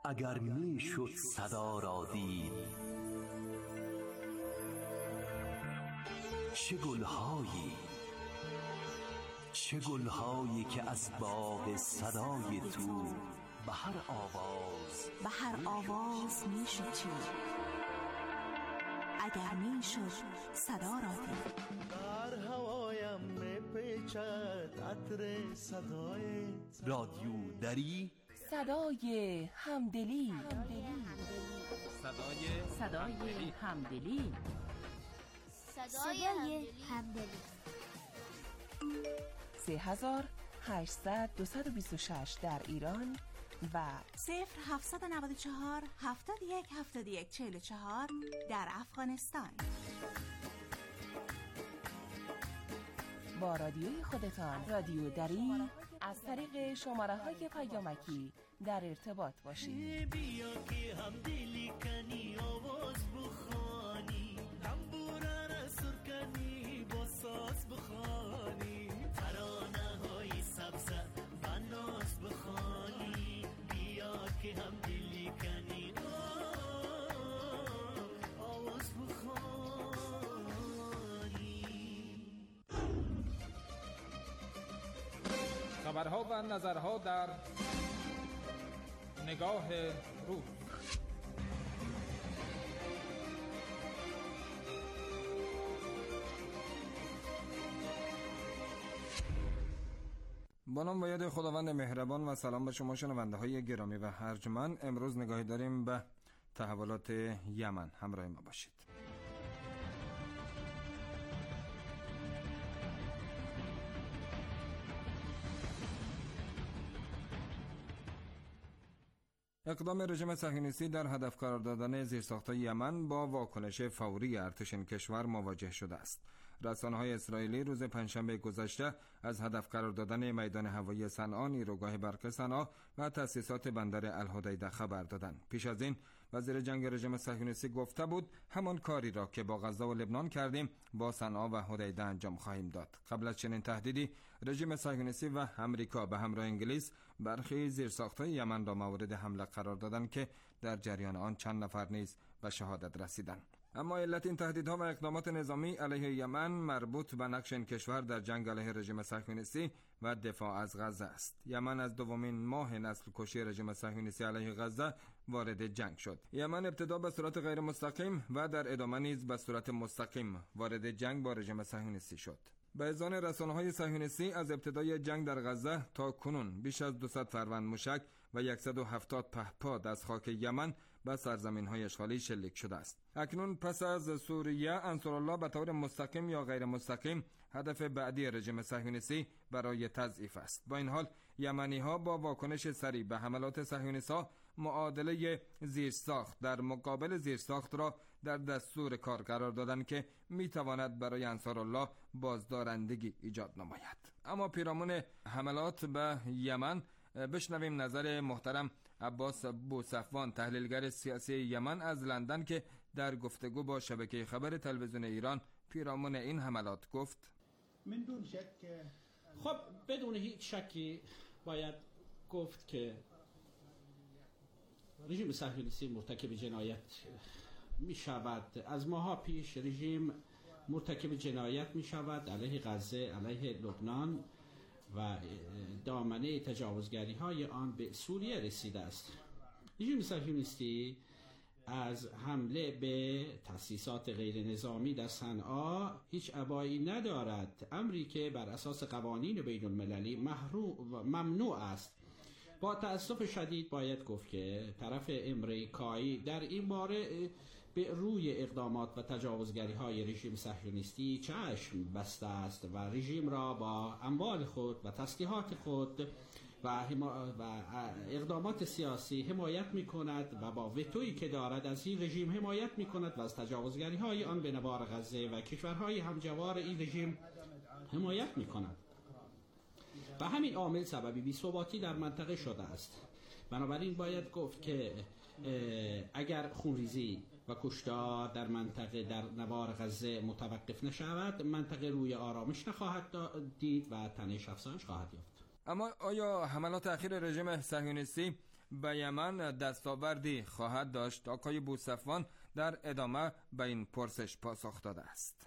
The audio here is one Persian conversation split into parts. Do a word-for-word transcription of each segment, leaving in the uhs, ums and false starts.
اگر می شد صدا را دید، چه گلهایی چه گلهایی که از باغ صدای تو به هر آواز به هر آواز می شد چید، اگر می شد صدا را دید. در هوایم می پیچد عطر صدای رادیو دری، صدای همدلی، صدای صدای همدلی، صدای همدلی. سه هزار هشتصد دویست و بیست و شش در ایران و صفر هفتصد و نود و چهار هفتاد و یک هفتاد و یک چهل و چهار در افغانستان. با رادیوی خودتان رادیو دری از طریق شماره های پیامکی در ارتباط باشید. بیا که هم دلی کنی آواز بخوانی، تنبوره را سر کنی با ساز بخوانی، ترانه های سبز و ناز بخوانی. بیا که هم دلی کنی آواز بخوانی. خبرها و نظرها در نگاه روز. با نام و یاد خداوند مهربان و سلام به شما شنونده های گرامی و ارجمند. امروز نگاهی داریم به تحولات یمن. همراه ما باشید. اقدام رژیم صهیونیستی در هدف قرار دادن زیرساخت‌های یمن با واکنش فوری ارتش این کشور مواجه شده است. رسانه‌های اسرائیلی روز پنجشنبه گذشته از هدف قرار دادن میدان هوایی صنعا، نیروگاه برق صنعا و تأسیسات بندر الحدیده خبر دادند. پیش از این وزیر جنگ رژیم صهیونیستی گفته بود همان کاری را که با غزه و لبنان کردیم با صنعا و حدیده انجام خواهیم داد. قبل از چنین تهدیدی رژیم صهیونیستی و آمریکا به همراه انگلیس برخی زیرساخت‌های یمن را مورد حمله قرار دادند که در جریان آن چند نفر نیز به شهادت رسیدند. اما علت این تهدیدها و اقدامات نظامی علیه یمن مربوط به نقش این کشور در جنگ علیه رژیم صهیونیستی و دفاع از غزه است. یمن از دومین ماه نسل کشی رژیم صهیونیستی علیه غزه وارد جنگ شد. یمن ابتدا به صورت غیر مستقیم و در ادامه نیز به صورت مستقیم وارد جنگ با رژیم صهیونیستی شد. به اذعان رسانه‌های صهیونیستی از ابتدای جنگ در غزه تا کنون بیش از دویست فروند موشک و صد و هفتاد پهپاد از خاک یمن به سرزمین‌های اشغالی شلیک شده است. اکنون پس از سوریه، انصارالله به طور مستقیم یا غیر مستقیم هدف بعدی رژیم صهیونیستی برای تضعیف است. با این حال یمنی‌ها با واکنش سریع به حملات صهیونیست‌ها معادله زیرساخت در مقابل زیرساخت را در دستور کار قرار دادند که می‌تواند برای انصارالله بازدارندگی ایجاد نماید. اما پیرامون حملات به یمن بشنویم نظر محترم عباس بوصفوان، تحلیلگر سیاسی یمن از لندن، که در گفتگو با شبکه خبر تلویزیون ایران پیرامون این حملات گفت: من دون شک، خب بدون هیچ شکی باید گفت که رژیم صهیونیستی مرتکب جنایت می شود. از ماها پیش رژیم مرتکب جنایت می شود علیه غزه، علیه لبنان و دامنه تجاوزگری های آن به سوریه رسیده است. رژیم صهیونیستی از حمله به تأسیسات غیر نظامی در صنعا هیچ ابایی ندارد، امری که بر اساس قوانین بین المللی ممنوع است. با تأسف شدید باید گفت که طرف امریکایی در این باره به روی اقدامات و تجاوزگری های رژیم صهیونیستی چشم بسته است و رژیم را با اموال خود و تسلیحات خود و, و اقدامات سیاسی حمایت می کند و با وتویی که دارد از این رژیم حمایت می کند و از تجاوزگری های آن به نوار غزه و کشورهای همجوار این رژیم حمایت می کند. و همین عامل سببی بی‌ثباتی در منطقه شده است. بنابراین باید گفت که اگر خونریزی و کشتار در منطقه در نوار غزه متوقف نشود، منطقه روی آرامش نخواهد دید و تنش افزایش خواهد یافت. اما آیا حملات اخیر رژیم صهیونیستی به یمن دستاوردی خواهد داشت؟ آقای بوصفوان در ادامه به این پرسش پاسخ داده است.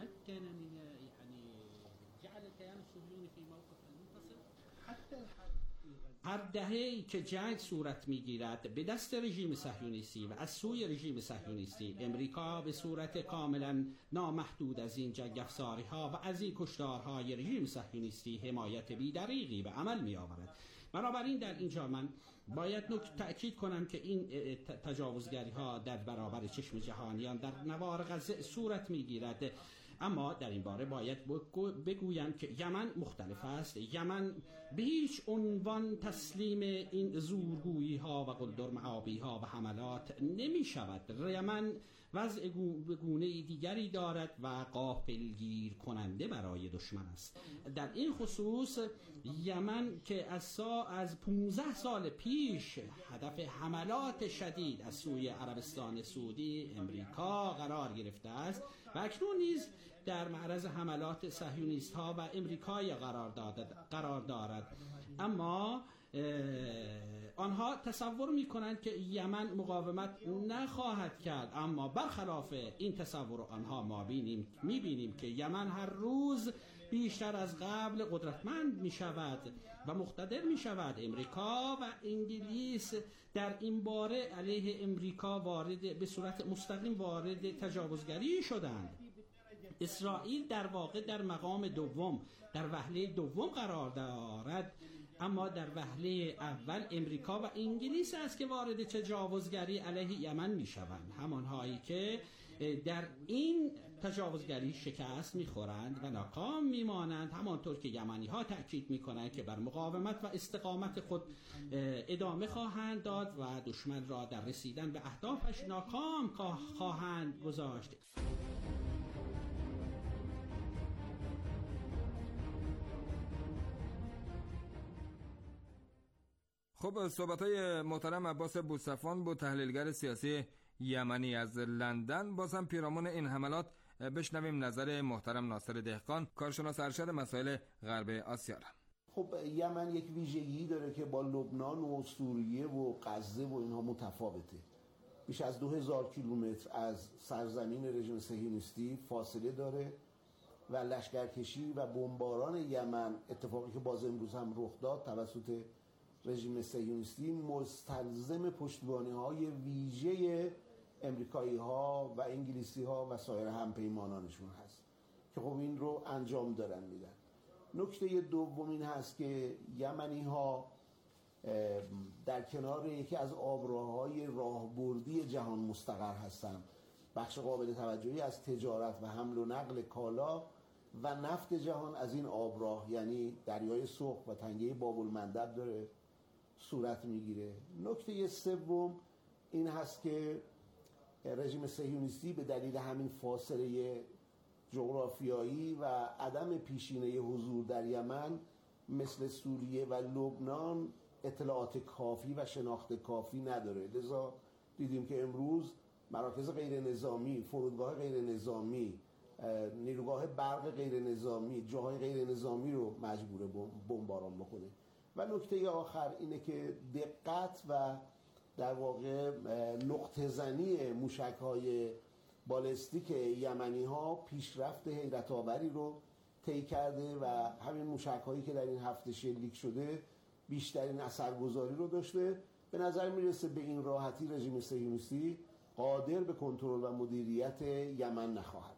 هر دهه‌ای که جنگ صورت می‌گیرد به دست رژیم صهیونیستی و از سوی رژیم صهیونیستی، امریکا به صورت کاملا نامحدود از این جنگ افزاری‌ها و از این کشتارهای رژیم صهیونیستی حمایت بی‌دریغی به عمل می‌آورد. بنابراین در اینجا من باید نکته تأکید کنم که این تجاوزگری‌ها در برابر چشم جهانیان در نوار غزه صورت می‌گیرد. اما در این باره باید بگویم که یمن مختلف است. یمن به هیچ عنوان تسلیم این زورگویی ها و قلدرمعابی ها و حملات نمی شود. یمن وضع گونه دیگری دارد و غافلگیر کننده برای دشمن است. در این خصوص یمن که از سا از پانزده سال پیش هدف حملات شدید از سوی عربستان سعودی، امریکا قرار گرفته است و اکنون نیز در معرض حملات صهیونیست ها و امریکایی قرار دارد قرار دارد اما آنها تصور می کنند که یمن مقاومت نخواهد کرد، اما برخلاف این تصور آنها ما بینیم می بینیم که یمن هر روز بیشتر از قبل قدرتمند می شود و مقتدر می شود. امریکا و انگلیس در این باره علیه امریکا وارد به صورت مستقیم وارد تجاوزگری شدند. اسرائیل در واقع در مقام دوم در وهله دوم قرار دارد، اما در وهله اول امریکا و انگلیس است که وارد تجاوزگری علیه یمن می شوند، همانهایی که در این تجاوزگری شکست می خورند و ناکام می مانند، همانطور که یمنی ها تأکید می کنند که بر مقاومت و استقامت خود ادامه خواهند داد و دشمن را در رسیدن به اهدافش ناکام خواهند گذاشت. خب، صحبت‌های محترم عباس بوصفوان بود، تحلیلگر سیاسی یمنی از لندن. بازم پیرامون این حملات بشنویم نظر محترم ناصر دهقان، کارشناس ارشد مسائل غرب آسیا را. خب یمن یک ویژگی داره که با لبنان و سوریه و غزه و اینها متفاوته. بیش از دو هزار کیلومتر از سرزمین رژیم صهیونیستی فاصله داره و لشکرکشی و بمباران یمن، اتفاقی که باز امروز هم رخ داد توسط رژیم صهیونیستی، مستلزم پشتیبانی‌های ویژه امریکایی‌ها و انگلیسی‌ها و سایر همپیمانانشون هست که خب این رو انجام دارن میدن. نکته دوم این هست که یمنی‌ها در کنار یکی از آبراه‌های راهبردی جهان مستقر هستند. بخش قابل توجهی از تجارت و حمل و نقل کالا و نفت جهان از این آبراه، یعنی دریای سرخ و تنگه باب المندب، داره صورت میگیره. نکته سوم این هست که رژیم صهیونیستی به دلیل همین فاصله جغرافیایی و عدم پیشینه حضور در یمن مثل سوریه و لبنان اطلاعات کافی و شناخت کافی نداره. لذا دیدیم که امروز مراکز غیر نظامی، فرودگاه غیر نظامی، نیروگاه برق غیر نظامی، جاهای غیر نظامی رو مجبور بمباران بکنه. و نکته آخر اینه که دقت و در واقع نقطه زنی موشک‌های بالستیک یمنی ها پیشرفت حیرت آوری رو طی کرده و همین موشک‌هایی که در این هفته شلیک شده بیشترین اثرگذاری رو داشته. به نظر میرسه به این راحتی رژیم صهیونیستی قادر به کنترل و مدیریت یمن نخواهد.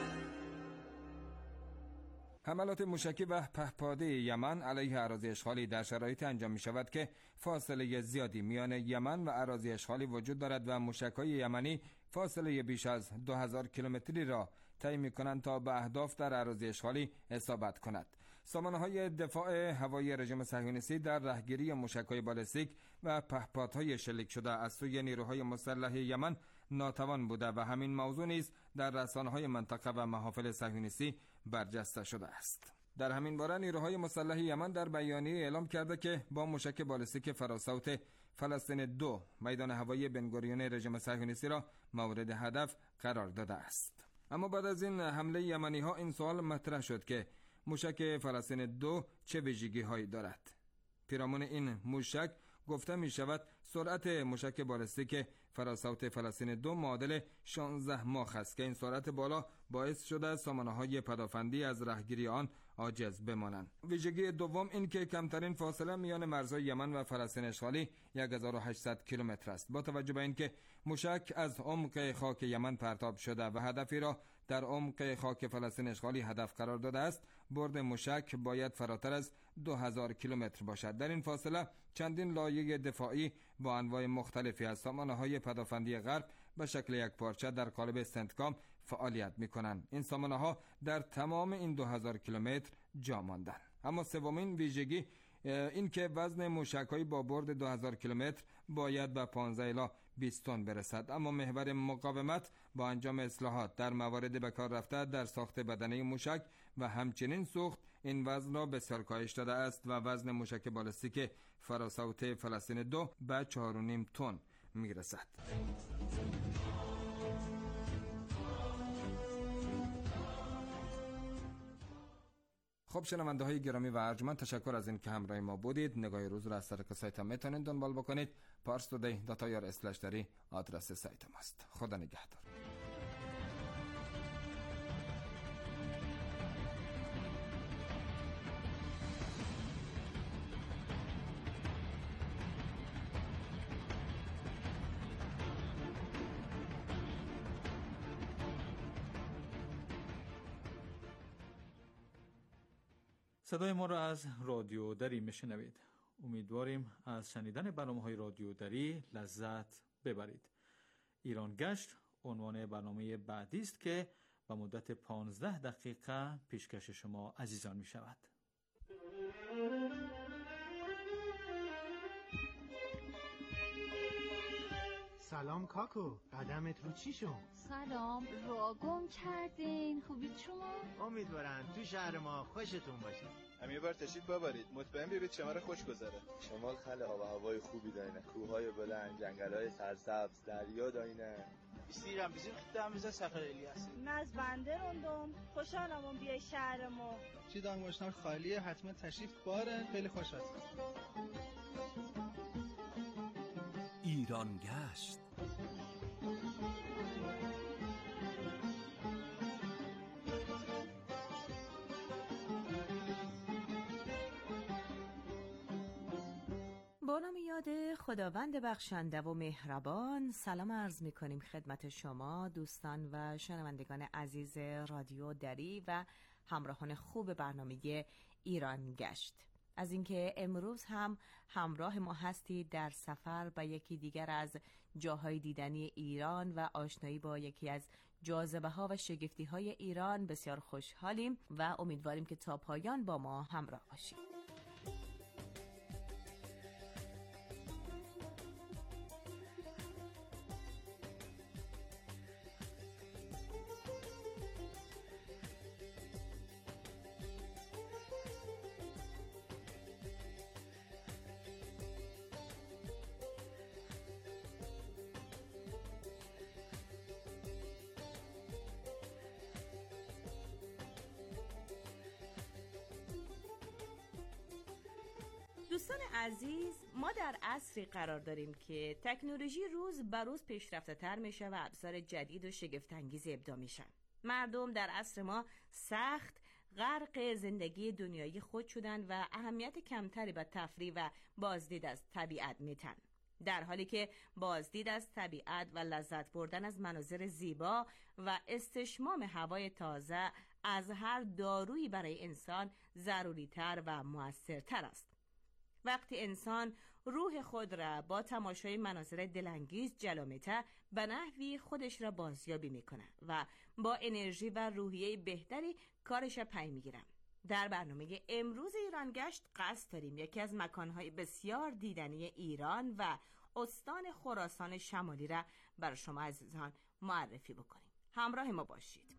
حملات موشکی و پهپاده یمن علیه اراضی اشغالی در شرایطی انجام می شود که فاصله زیادی میان یمن و اراضی اشغالی وجود دارد و موشک‌های یمنی فاصله بیش از دو هزار کیلومتری را طی می‌کنند تا به اهداف در اراضی اشغالی اصابت کند. سامانه‌های دفاع هوایی رژیم صهیونیستی در رهگیری موشک‌های بالستیک و پهپادهای شلیک شده از سوی نیروهای مسلح یمن ناتوان بوده و همین موضوع نیز در رسانه‌های منطقه و محافل صهیونیستی برجسته شده است. در همین باره نیروهای مسلح یمن در بیانیه اعلام کرده که با موشک بالستیک فراسوت فلسطین دو میدان هوایی بنگوریون رژیم صهیونیستی را مورد هدف قرار داده است. اما بعد از این حمله یمنی ها این سوال مطرح شد که موشک فلسطین دو چه ویژگی هایی دارد؟ پیرامون این موشک گفته می شود سرعت موشک بالستیک فراسوت فلسطین دو معادل شانزده ماخ است که این سرعت بالا باعث شده سامانه‌های پدافندی از رهگیری آن عاجز بمانند. ویژگی دوم این که کمترین فاصله میان مرزهای یمن و فلسطین اشغالی یک هزار و هشتصد کیلومتر است. با توجه به اینکه موشک از عمق خاک یمن پرتاب شده و هدفی را در عمق خاک فلسطین اشغالی هدف قرار داده است، برد موشک باید فراتر از دو هزار کیلومتر باشد. در این فاصله چندین لایه دفاعی با انواع مختلفی از سامانه‌های پدافندی غرب به شکل یک پارچه در قالب سنتکام فعالیت می‌کنند. این سامانه‌ها در تمام این دو هزار کیلومتر جا ماندند. اما سومین ویژگی این که وزن موشک‌های با برد دو هزار کیلومتر باید به پانزده الی بیست تن برسد. اما محور مقاومت با انجام اصلاحات در موارد به کار رفته در ساخت بدنه موشک و همچنین سوخت این وزن را بسیار کاهش داده است و وزن موشک بالستیک فراسوت فلسطین دو به چهار و نیم تن میرسد. خب شنونده های گرامی و ارجمند، تشکر از این که همراه ما بودید. نگاه روز را از طریق سایت هم میتونید دنبال بکنید. پارس تودی دات آی آر اسلش دری آدرس سایت ماست. خدا نگهدار. صدای ما را از رادیو دری میشنوید. امیدواریم از شنیدن برنامه‌های رادیو دری لذت ببرید. ایران گشت عنوان برنامه بعدی است که به مدت پانزده دقیقه پیشکش شما عزیزان می شود. سلام کاکو، قدمت رو چی شد؟ سلام، راه گم کردین. خوبید شما؟ امیدوارم تو شهر ما خوشتون باشه. هم یه بار تشریف ببرید، مطمئن بیارید شما را خوش گذره. شمال خیلی آب و هوای خوبی دارینه، کوههای بلند، جنگل‌های سرسبز، دریا دارینه. بیستیرم بیزیم خیلی میزه سفر الیاس. ناز بنده روندم، خوشحالم اون بیای شهر ما. چی دانگوشنار خالیه، حتما تشریف باره، خیلی خوش هستم. ایران گشت. با نام یاد خداوند بخشنده و مهربان، سلام عرض می کنیم خدمت شما دوستان و شنوندگان عزیز رادیو دری و همراهان خوب برنامه ایران گشت. از اینکه امروز هم همراه ما هستید در سفر به یکی دیگر از جاهای دیدنی ایران و آشنایی با یکی از جاذبه ها و شگفتی های ایران بسیار خوشحالیم و امیدواریم که تا پایان با ما همراه باشید. دوستان عزیز، ما در عصری قرار داریم که تکنولوژی روز به روز پیشرفته تر میشه و ابزار جدید و شگفت‌انگیز ابداع میشن. مردم در عصر ما سخت غرق زندگی دنیایی خود شدن و اهمیت کمتری به تفریح و بازدید از طبیعت میتن، در حالی که بازدید از طبیعت و لذت بردن از مناظر زیبا و استشمام هوای تازه از هر دارویی برای انسان ضروری تر و مؤثرتر است. وقتی انسان روح خود را با تماشای مناظر دلانگیز جلو می‌ته، به نحوی خودش را بازیابی میکنه و با انرژی و روحیه بهتری کارش را پی میگیره. در برنامه امروز ایران گشت قصد داریم یکی از مکانهای بسیار دیدنی ایران و استان خراسان شمالی را برای شما عزیزان معرفی بکنیم. همراه ما باشید.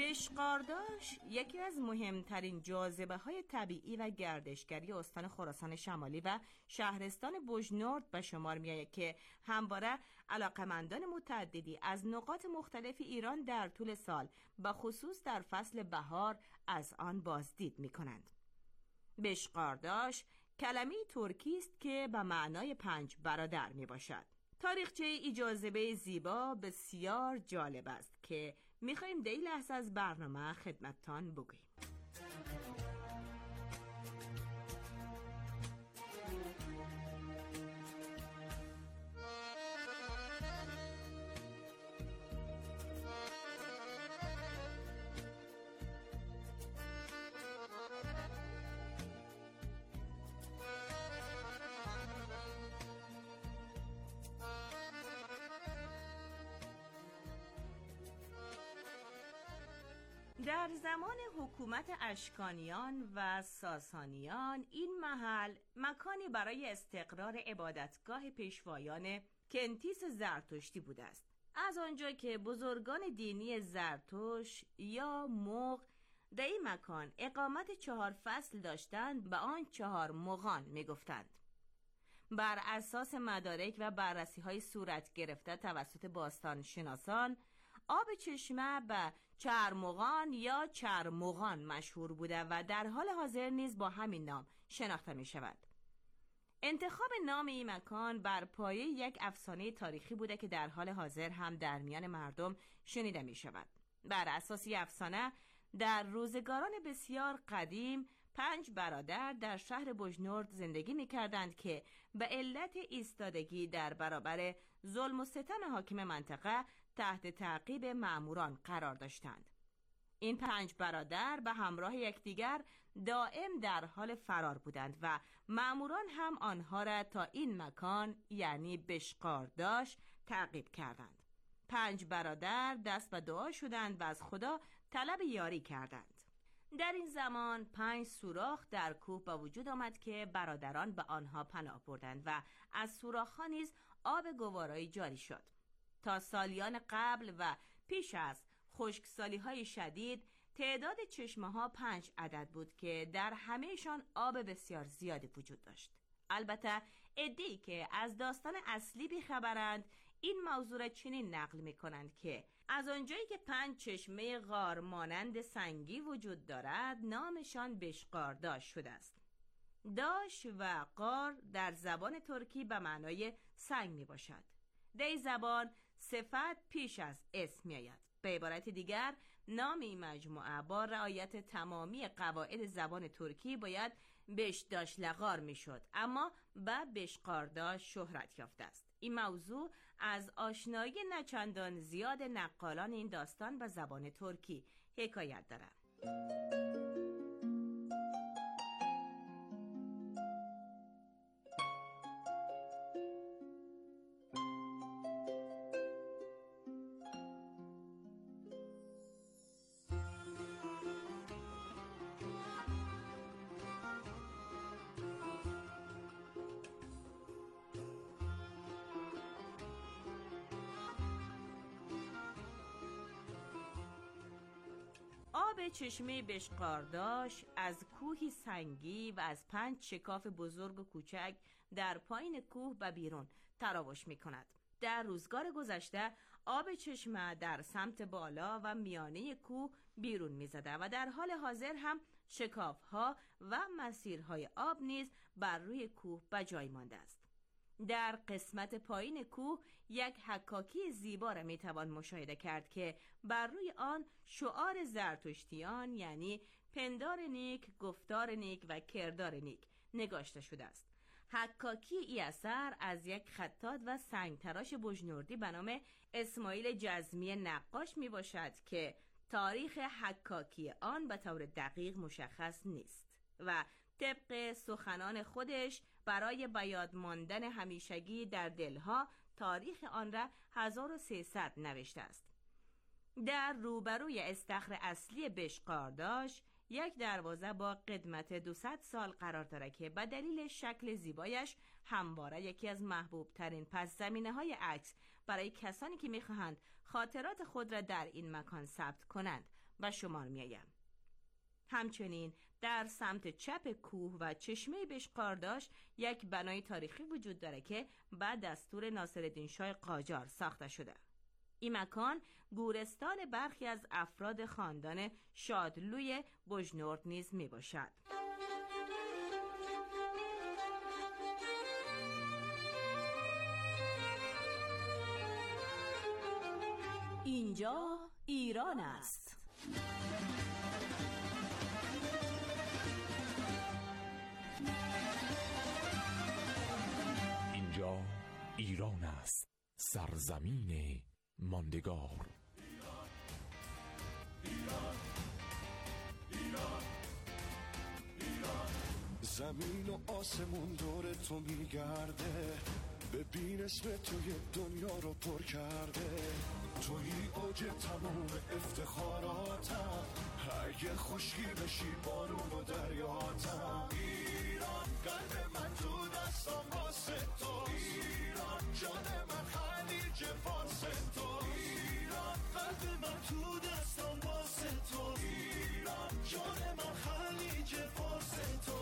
بشقارداش یکی از مهمترین جاذبه های طبیعی و گردشگری استان خراسان شمالی و شهرستان بوجنورد به شمار میآید که همواره علاقمندان متعددی از نقاط مختلف ایران در طول سال و خصوص در فصل بهار از آن بازدید می کنند. بشقارداش کلمه ترکی است که به معنای پنج برادر می باشد. تاریخچه ای جاذبه زیبا بسیار جالب است که میخواییم در این لحظه از برنامه خدمتتان بگوییم. در زمان حکومت اشکانیان و ساسانیان این محل مکانی برای استقرار عبادتگاه پیشوایان کنتیس زرتشتی بوده است. از آنجا که بزرگان دینی زرتشت یا مغ در این مکان اقامت چهار فصل داشتند، به آن چهار مغان می گفتند. بر اساس مدارک و بررسی های صورت گرفته توسط باستان شناسان، آب چشمه به چرمغان یا چرمغان مشهور بوده و در حال حاضر نیز با همین نام شناخته می شود. انتخاب نام این مکان بر پایه یک افسانه تاریخی بوده که در حال حاضر هم در میان مردم شنیده می شود. بر اساس این افسانه در روزگاران بسیار قدیم پنج برادر در شهر بوجنورد زندگی می کردند که به علت ایستادگی در برابر ظلم و ستم حاکم منطقه تحت تعقیب مأموران قرار داشتند. این پنج برادر به همراه یکدیگر دائم در حال فرار بودند و مأموران هم آنها را تا این مکان یعنی بشقارداش تعقیب کردند. پنج برادر دست به دعا شدند و از خدا طلب یاری کردند. در این زمان پنج سوراخ در کوه به وجود آمد که برادران به آنها پناه بردند و از سوراخ‌ها نیز آب گوارایی جاری شد. تا سالیان قبل و پیش از خشکسالی‌های شدید تعداد چشمه‌ها پنج عدد بود که در همه‌شان آب بسیار زیادی وجود داشت. البته عده‌ای که از داستان اصلی بی‌خبرند این موضوع را چنین نقل می‌کنند که از آنجایی که پنج چشمه غار مانند سنگی وجود دارد نامشان بشقارداش شده است. داش و غار در زبان ترکی به معنای سنگ میباشد. در این زبان صفت پیش از اسم میآید. به عبارت دیگر نام این مجموعه با رعایت تمامی قواعد زبان ترکی باید بشداشلغار میشد، اما به بشقارداش شهرت یافته است. این موضوع از آشنایی نچندان زیاد نقالان این داستان به زبان ترکی حکایت دارد. آب چشمه بشقارداش از کوهی سنگی و از پنج شکاف بزرگ و کوچک در پایین کوه به بیرون تراوش می کند. در روزگار گذشته آب چشمه در سمت بالا و میانه کوه بیرون می زده و در حال حاضر هم شکافها و مسیرهای آب نیز بر روی کوه به جای مانده است. در قسمت پایین کوه یک حکاکی زیبا را میتوان مشاهده کرد که بر روی آن شعار زرتشتیان یعنی پندار نیک، گفتار نیک و کردار نیک نگاشته شده است. حکاکی ای اثر از یک خطاط و سنگتراش بوجنوردی به نام اسماعیل جزمی نقاش می باشد که تاریخ حکاکی آن به طور دقیق مشخص نیست و طبق سخنان خودش برای بیاد ماندن همیشگی در دلها تاریخ آن را هزار و سیصد نوشته است. در روبروی استخر اصلی بشقارداش یک دروازه با قدمت دویست سال قرار دارد که به دلیل شکل زیبایش همواره یکی از محبوب ترین پس زمینه های عکس برای کسانی که میخواهند خاطرات خود را در این مکان ثبت کنند و شمار میایم. همچنین در سمت چپ کوه و چشمه بشقارداش یک بنای تاریخی وجود داره که بعد دستور ناصرالدین شاه قاجار ساخته شده. این مکان گورستان برخی از افراد خاندان شادلوی بوجنورد نیز می باشد. اینجا ایران است. اینجا ایران است، سرزمین ماندگار. ایران، ایران، ایران. زمین و آسمون دور تو میگرده، ببین اسم توی دنیا رو پر کرده. توی اوج تموم افتخاراتم، اگه خشکی بشی بارون و دریاتم. ایران قلب من تو دستم واسه تو، ایران جان من خلیج فارس تو، ایران قلب من تو دستم واسه تو، ایران جان من خلیج فارس تو.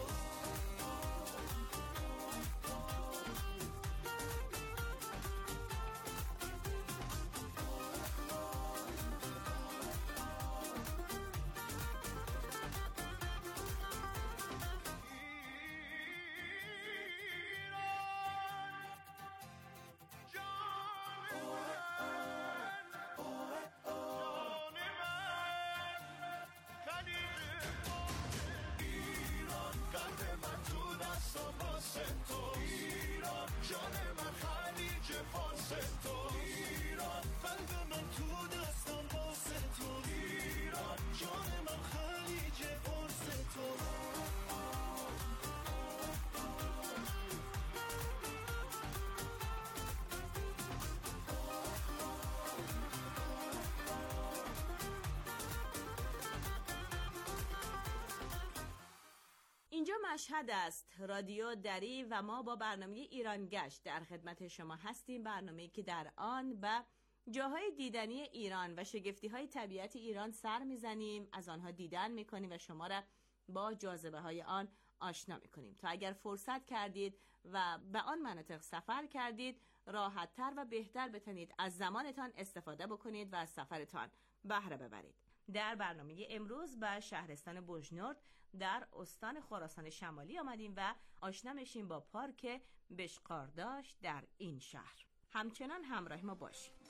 اینجا مشهد است، رادیو دری و ما با برنامه ایران گشت در خدمت شما هستیم. برنامه‌ای که در آن به جاهای دیدنی ایران و شگفتی‌های طبیعت ایران سر میزنیم، از آنها دیدن میکنیم و شما را با جاذبه های آن آشنا میکنیم تا اگر فرصت کردید و به آن مناطق سفر کردید راحت‌تر و بهتر بتونید از زمانتان استفاده بکنید و از سفرتان بهره ببرید. در برنامه امروز به شهرستان بوجنورد در استان خراسان شمالی آمدیم و آشنا میشیم با پارک بشقارداش در این شهر. همچنان همراه ما باشید.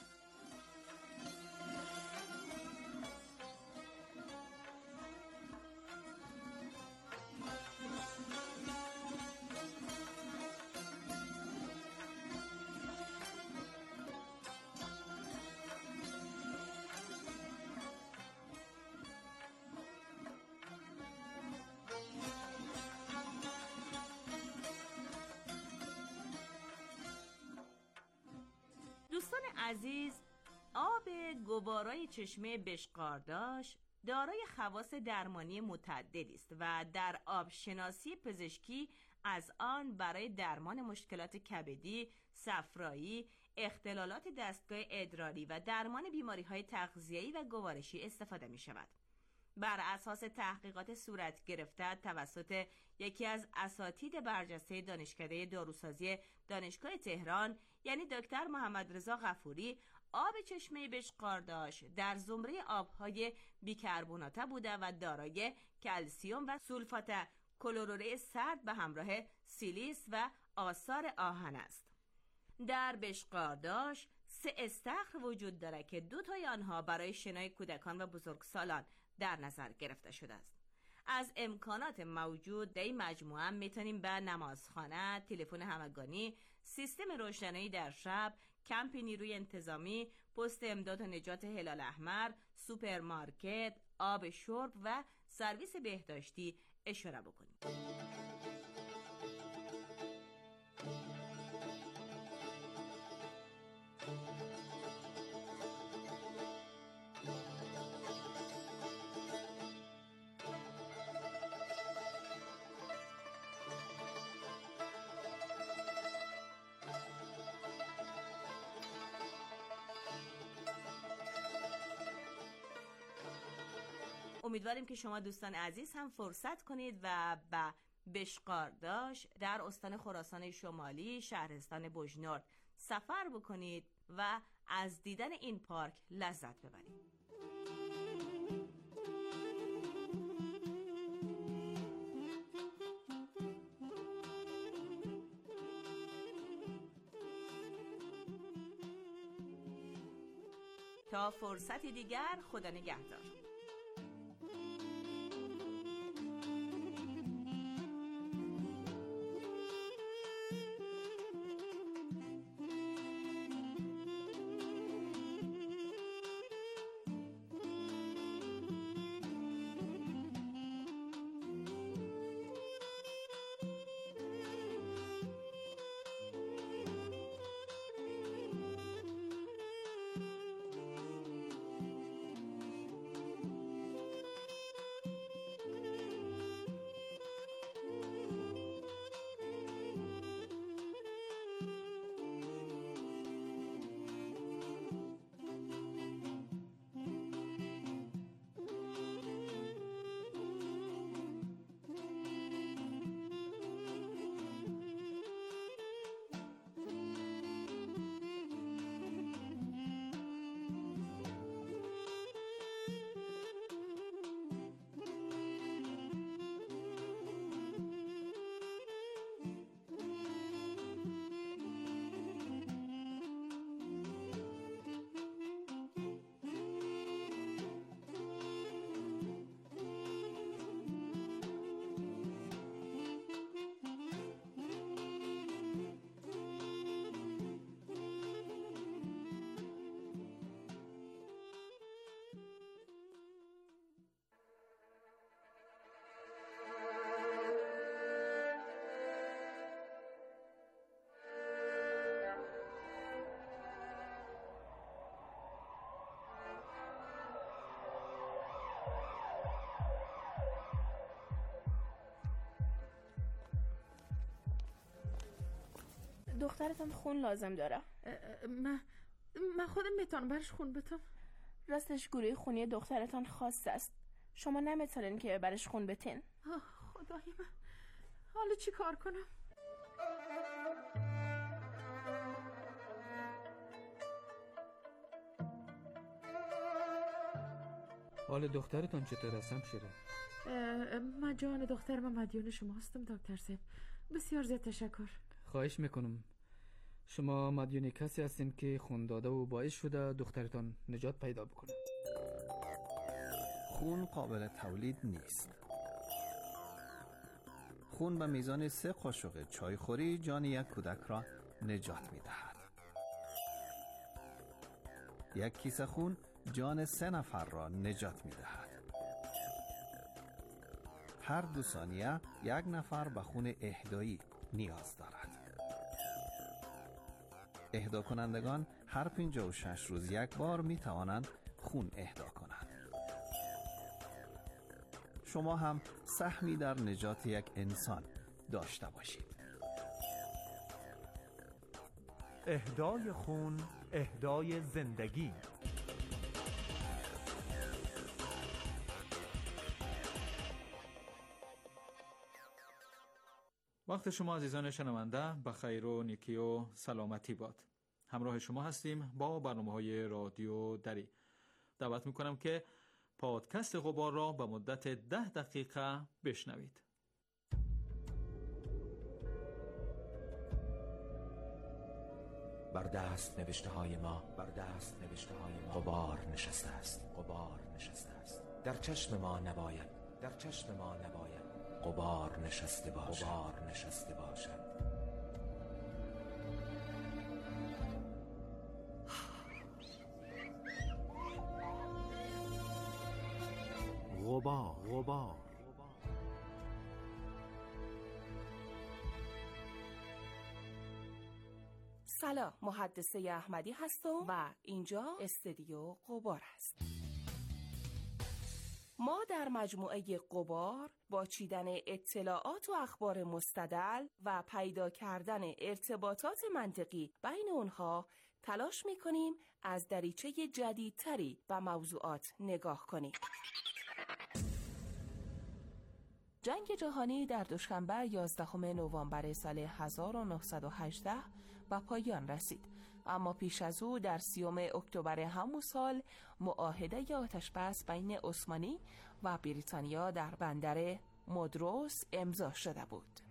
دوستان عزیز، آب گوارای چشمه بشقارداش دارای خواص درمانی متعددی است و در آب شناسی پزشکی از آن برای درمان مشکلات کبدی، صفرایی، اختلالات دستگاه ادراری و درمان بیماری‌های تغذیه‌ای و گوارشی استفاده می شود. بر اساس تحقیقات صورت گرفته توسط یکی از اساتید برجسته دانشکده داروسازی دانشگاه تهران یعنی دکتر محمد رضا غفوری، آب چشمه بشقارداش در زمره آبهای بیکربناته بوده و دارای کلسیم و سولفات کلروره سرد به همراه سیلیس و آثار آهن است. در بشقارداش سه استخر وجود داره که دو تای آنها برای شنای کودکان و بزرگسالان در نظر گرفته شده است. از امکانات موجود در این مجموعه میتونیم به نمازخانه، تلفن همگانی، سیستم روشنایی در شب، کمپ نیروی انتظامی، پست امداد و نجات هلال احمر، سوپرمارکت، آب شرب و سرویس بهداشتی اشاره بکنیم. امیدواریم که شما دوستان عزیز هم فرصت کنید و به بشقارداش در استان خراسان شمالی شهرستان بوجنورد سفر بکنید و از دیدن این پارک لذت ببرید. تا فرصتی دیگر، خدا نگهدار. دخترتان خون لازم داره. من من خودم میتونم برش خون بتم. راستش گروه خونی دخترتان خاص است. شما نمیتونین که برش خون بتین. خدای من، حالا چی کار کنم؟ حال دخترتان چطور است همشیره؟ من جان دختر من مدیون شما هستم دکتر صاحب. بسیار زیاد تشکر. خواهش میکنم. شما مدیون کسی هستین که خون داده و باعث شده دخترتان نجات پیدا بکنه. خون قابل تولید نیست. خون به میزان سه قاشق چایخوری جان یک کودک را نجات میدهد. یک کیسه خون جان سه نفر را نجات میدهد. هر دو ثانیه یک نفر به خون اهدایی نیاز دارد. اهدا کنندگان هر پنجاه و شش روز یک بار می توانند خون اهدا کنند. شما هم سهمی در نجات یک انسان داشته باشید. اهدای خون، اهدای زندگی. وقت شما عزیزان شنونده به خیر و نیکی و سلامتی باد. همراه شما هستیم با برنامه‌های رادیو دری. دعوت میکنم که پادکست غبار را به مدت ده دقیقه بشنوید. بر دست نوشته های ما بر دست نوشته های ما غبار نشسته است. غبار نشسته است. در چشم ما نباید در چشم ما نباید غبار نشسته باشد. غبار نشسته باشد. غبار غبار سلام، محدثه احمدی هستم و اینجا استودیو غبار است. ما در مجموعه غبار با چیدن اطلاعات و اخبار مستدل و پیدا کردن ارتباطات منطقی بین اونها تلاش می‌کنیم از دریچه جدیدتری به موضوعات نگاه کنیم. جنگ جهانی در دوشنبه یازدهم نوامبر سال هزار و نهصد و هجده به پایان رسید، اما پیش از او در سیوم اکتبر همون سال معاهده آتشبس بین عثمانی و بریتانیا در بندر مودروس امضا شده بود.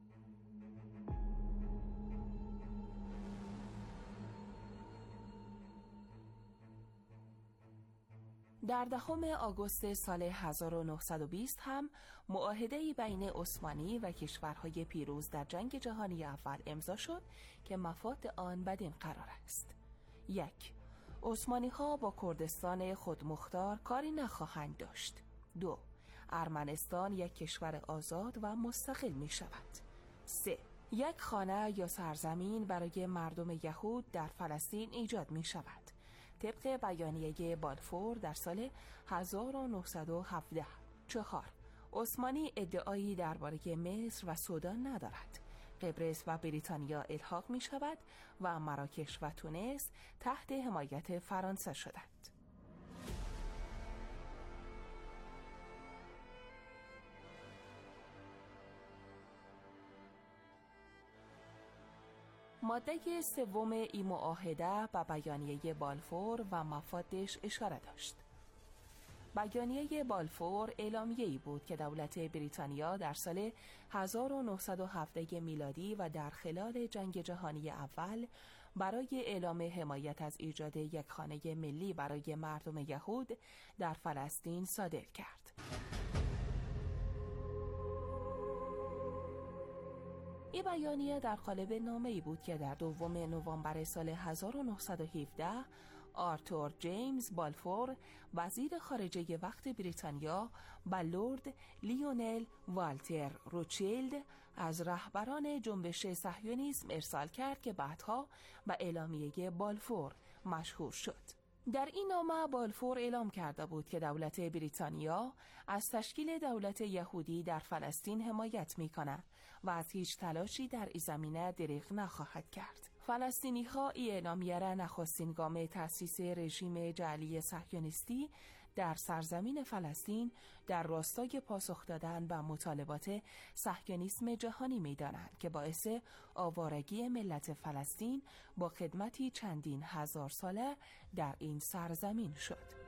در دهم آگوست سال هزار و نهصد و بیست هم معاهده‌ای بین عثمانی و کشورهای پیروز در جنگ جهانی اول امضا شد که مفاد آن بدین قرار است: یک، عثمانی‌ها با کردستان خودمختار کاری نخواهند داشت. دو، ارمنستان یک کشور آزاد و مستقل می شود. سه، یک خانه یا سرزمین برای مردم یهود در فلسطین ایجاد می شود طبق بیانیه بالفور در سال هزار و نهصد و هفده. چهار، عثمانی ادعایی درباره مصر و سودان ندارد. قبرس و بریتانیا الحاق می شود و مراکش و تونس تحت حمایت فرانسه شدند. ماده سوم این معاهده به بیانیه بالفور و مفادش اشاره داشت. بیانیه بالفور اعلامیه‌ای بود که دولت بریتانیا در سال هزار و نهصد و هفده میلادی و در خلال جنگ جهانی اول برای اعلام حمایت از ایجاد یک خانه ملی برای مردم یهود در فلسطین صادر کرد. این بیانیه در قالب نامه‌ای بود که در دوم نوامبر سال هزار و نهصد و هفده آرتور جیمز بالفور وزیر خارجه وقت بریتانیا با لورد لیونل والتر روچیلد از رهبران جنبش صهیونیسم ارسال کرد که بعدها به اعلامیه بالفور مشهور شد. در این نامه بالفور اعلام کرده بود که دولت بریتانیا از تشکیل دولت یهودی در فلسطین حمایت می‌کند و از هیچ تلاشی در این زمینه دریغ نخواهد کرد. فلسطینی‌ها این اعلامیه را نخستین گام تأسیس رژیم جعلی صهیونیستی در سرزمین فلسطین در راستای پاسخ دادن به مطالبات صهیونیسم جهانی می‌دانند که باعث آوارگی ملت فلسطین با خدمتی چندین هزار ساله در این سرزمین شد.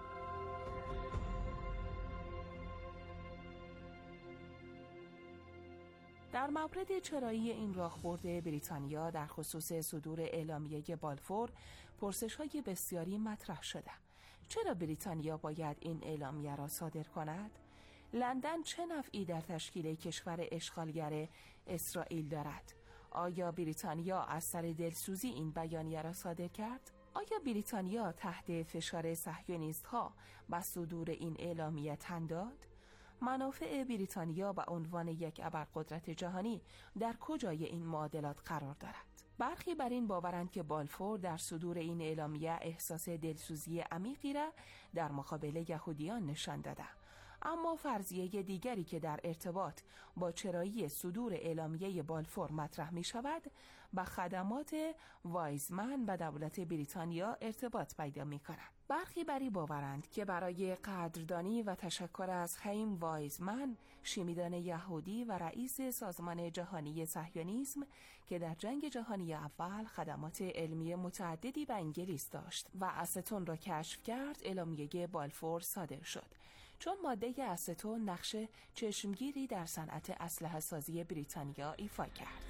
در مورد چرایی این راهبرد بریتانیا در خصوص صدور اعلامیه بالفور پرسش‌های بسیاری مطرح شده. چرا بریتانیا باید این اعلامیه را صادر کند؟ لندن چه نفعی در تشکیل کشور اشغالگر اسرائیل دارد؟ آیا بریتانیا از سر دلسوزی این بیانیه را صادر کرد؟ آیا بریتانیا تحت فشار صهیونیست‌ها به صدور این اعلامیه تن داد؟ منافع بریتانیا به عنوان یک ابرقدرت جهانی در کجای این معادلات قرار دارد؟ برخی بر این باورند که بالفور در صدور این اعلامیه احساس دلسوزی عمیقی را در مقابل یهودیان نشان داده. اما فرضیه دیگری که در ارتباط با چرایی صدور اعلامیه بالفور مطرح می شود با خدمات وایزمن به دولت بریتانیا ارتباط پیدا می کند. برخی بری باورند که برای قدردانی و تشکر از خیم وایزمن، شیمیدان یهودی و رئیس سازمان جهانی صهیونیسم که در جنگ جهانی اول خدمات علمی متعددی به انگلیس داشت و استون را کشف کرد، اعلامیه بالفور صادر شد. چون ماده استون نقش چشمگیری در صنعت اسلحه سازی بریتانیا ایفا کرد.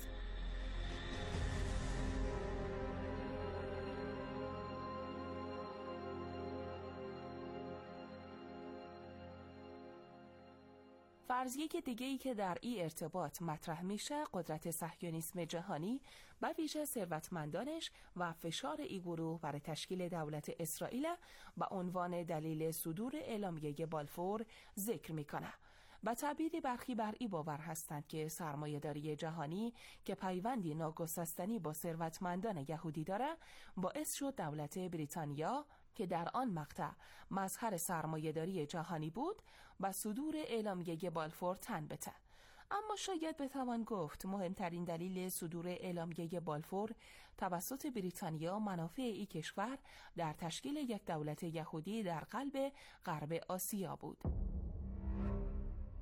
فرضیه دیگه‌ای که در این ارتباط مطرح میشه قدرت صهیونیسم جهانی به ویژه ثروتمندانش و فشار این گروه برای تشکیل دولت اسرائیل به عنوان دلیل صدور اعلامیه بالفور ذکر میکنه. به تعبیری برخی بر این باور هستند که سرمایه‌داری جهانی که پیوندی ناگسستنی با ثروتمندان یهودی داره باعث شد دولت بریتانیا که در آن مقطع مظهر سرمایه‌داری جهانی بود با صدور اعلامیه بالفور تن بده. اما شاید بتوان گفت مهمترین دلیل صدور اعلامیه بالفور توسط بریتانیا منافع این کشور در تشکیل یک دولت یهودی در قلب غرب آسیا بود.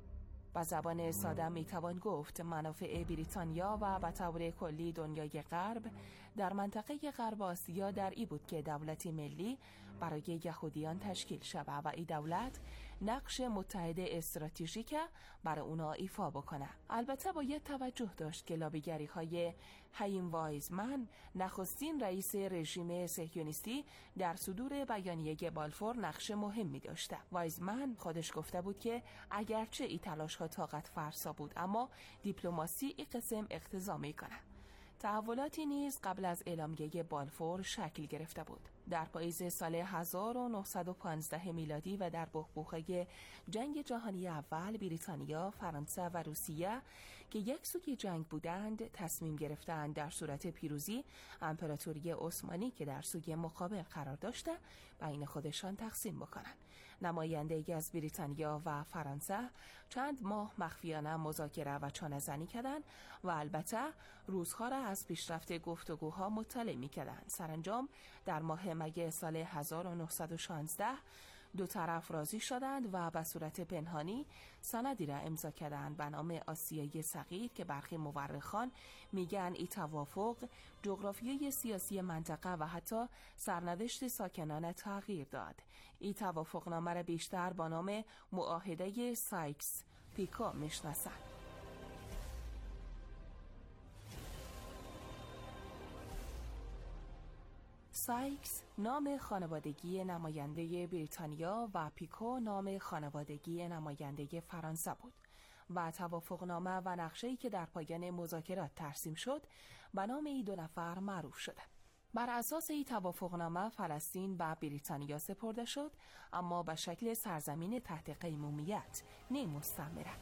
با زبان ساده میتوان گفت منافع بریتانیا و به طور کلی دنیای غرب در منطقه غرب آسیا در ای بود که دولتی ملی برای یهودیان تشکیل شود و این دولت نقش متحد استراتژیک برای اونا ایفا بکنه. البته باید توجه داشت که لابیگری های هایم وایزمن، نخستین رئیس رژیم صهیونیستی، در صدور بیانیه بالفور نقش مهمی داشته. وایزمن خودش گفته بود که اگرچه این تلاش ها طاقت فرسا بود، اما دیپلماسی این قسم اقتضا میکنه. تحولاتی نیز قبل از اعلامیه بالفور شکل گرفته بود. در پاییز سال هزار و نهصد و پانزده میلادی و در بحبوحه جنگ جهانی اول، بریتانیا، فرانسه و روسیه که یک سوی جنگ بودند تصمیم گرفتند در صورت پیروزی امپراتوری عثمانی که در سوی مقابل قرار داشته بین خودشان تقسیم بکنند. نمایندگی از بریتانیا و فرانسه چند ماه مخفیانه مذاکره و چانه‌زنی کردند و البته روزها را از پیشرفت گفتگوها مطلع می‌کردند. سرانجام در ماه می سال هزار و نهصد و شانزده دو طرف راضی شدند و به صورت پنهانی سندی را امضا کردند به نام آسیای صغیر که برخی مورخان میگن این توافق جغرافیای سیاسی منطقه و حتی سرنوشت ساکنان تغییر داد. این توافقنامه را بیشتر با نام معاهده سایکس پیکو میشناسند. سایکس نام خانوادگی نماینده بریتانیا و پیکو نام خانوادگی نماینده فرانسه بود و توافقنامه و نقشه‌ای که در پایان مذاکرات ترسیم شد به نام این دو نفر معروف شده. بر اساس این توافقنامه فلسطین به بریتانیا سپرده شد، اما به شکل سرزمین تحت قیمومیت، نه مستعمره.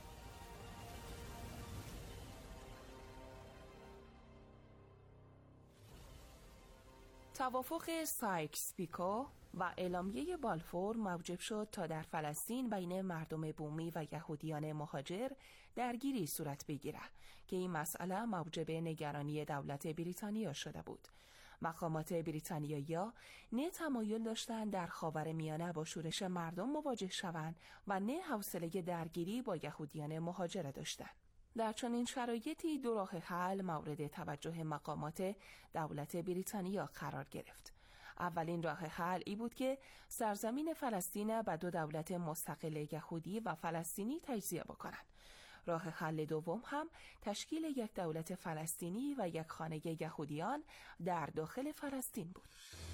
توافق سایکس پیکو و اعلامیه بالفور موجب شد تا در فلسطین بین مردم بومی و یهودیان مهاجر درگیری صورت بگیره که این مسئله موجب نگرانی دولت بریتانیا شده بود. مقامات بریتانیایی نه تمایل داشتند در خاورمیانه با شورش مردم مواجه شوند و نه حوصله درگیری با یهودیان مهاجر داشتند. در چنین شرایطی دو راه حل مورد توجه مقامات دولت بریتانیا قرار گرفت. اولین راه حل ای بود که سرزمین فلسطین به دو دولت مستقل یهودی و فلسطینی تجزیه بکنند. راه حل دوم هم تشکیل یک دولت فلسطینی و یک خانه یهودیان در داخل فلسطین بود.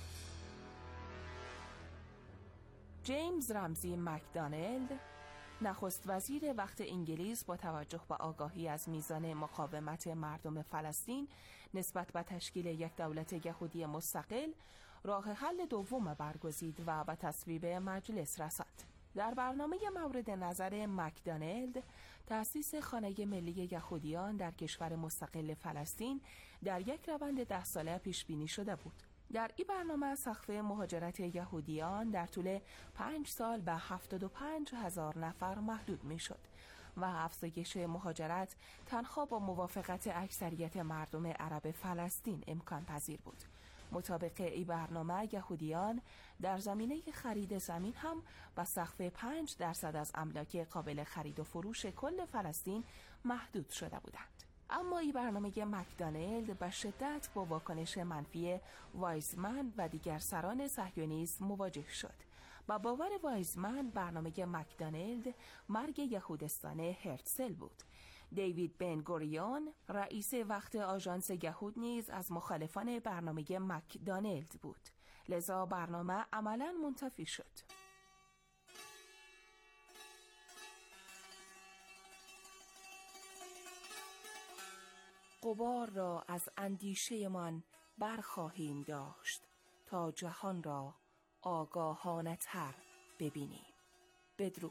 جیمز رمزی مکدانلد، نخست وزیر وقت انگلیس، با توجه به آگاهی از میزان مقاومت مردم فلسطین نسبت به تشکیل یک دولت یهودی مستقل، راه حل دوم برگزید و به تصویب مجلس رساند. در برنامه مورد نظر مکدانلد، تأسیس خانه ملی یهودیان در کشور مستقل فلسطین در یک روند ده ساله پیش بینی شده بود. در این برنامه سقف مهاجرت یهودیان در طول پنج سال به هفتاد و پنج هزار نفر محدود می شد و افزایش مهاجرت تنها با موافقت اکثریت مردم عرب فلسطین امکان پذیر بود. مطابق این برنامه یهودیان در زمینه خرید زمین هم به سقف پنج درصد از املاک قابل خرید و فروش کل فلسطین محدود شده بودند. اما این برنامه مکدانلد به شدت با واکنش منفی وایزمن و دیگر سران صهیونیسم مواجه شد. با باور وایزمن برنامه مکدانلد مرگ یهودستان هرتزل بود. دیوید بن گوریون، رئیس وقت آژانس یهود، نیز از مخالفان برنامه مکدانلد بود. لذا برنامه عملاً منتفی شد. غبار را از اندیشه‌مان برخواهیم داشت تا جهان را آگاهانه تر ببینیم. بدرود.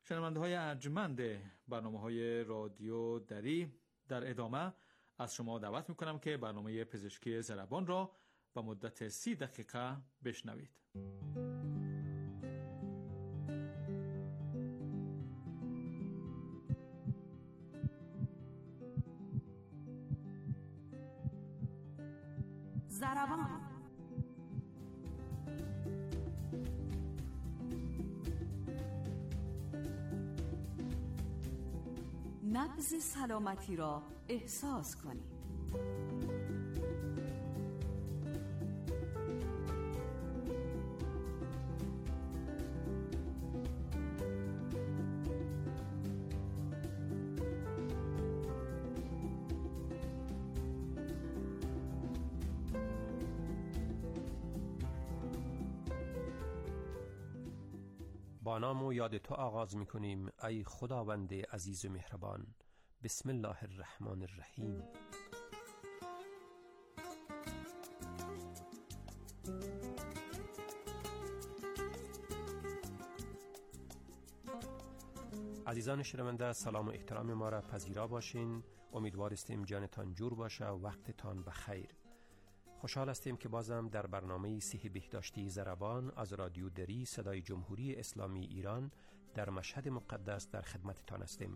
شنونده های ارجمند برنامه های رادیو دری، در ادامه از شما دعوت میکنم که برنامه پزشکی ضربان را به مدت سی دقیقه بشنوید. ضربان. نبض سلامتی را احساس کنید. با نام و یاد تو آغاز می کنیم ای خداوند عزیز و مهربان. بسم الله الرحمن الرحیم. عزیزان شنونده، سلام و احترام ما را پذیرا باشین. امیدوار هستیم جانتان جور باشه و وقتتان بخیر. خوشحال هستیم که بازم در برنامه صحی بهداشتی ضربان از رادیو دری صدای جمهوری اسلامی ایران در مشهد مقدس در خدمتتان هستیم.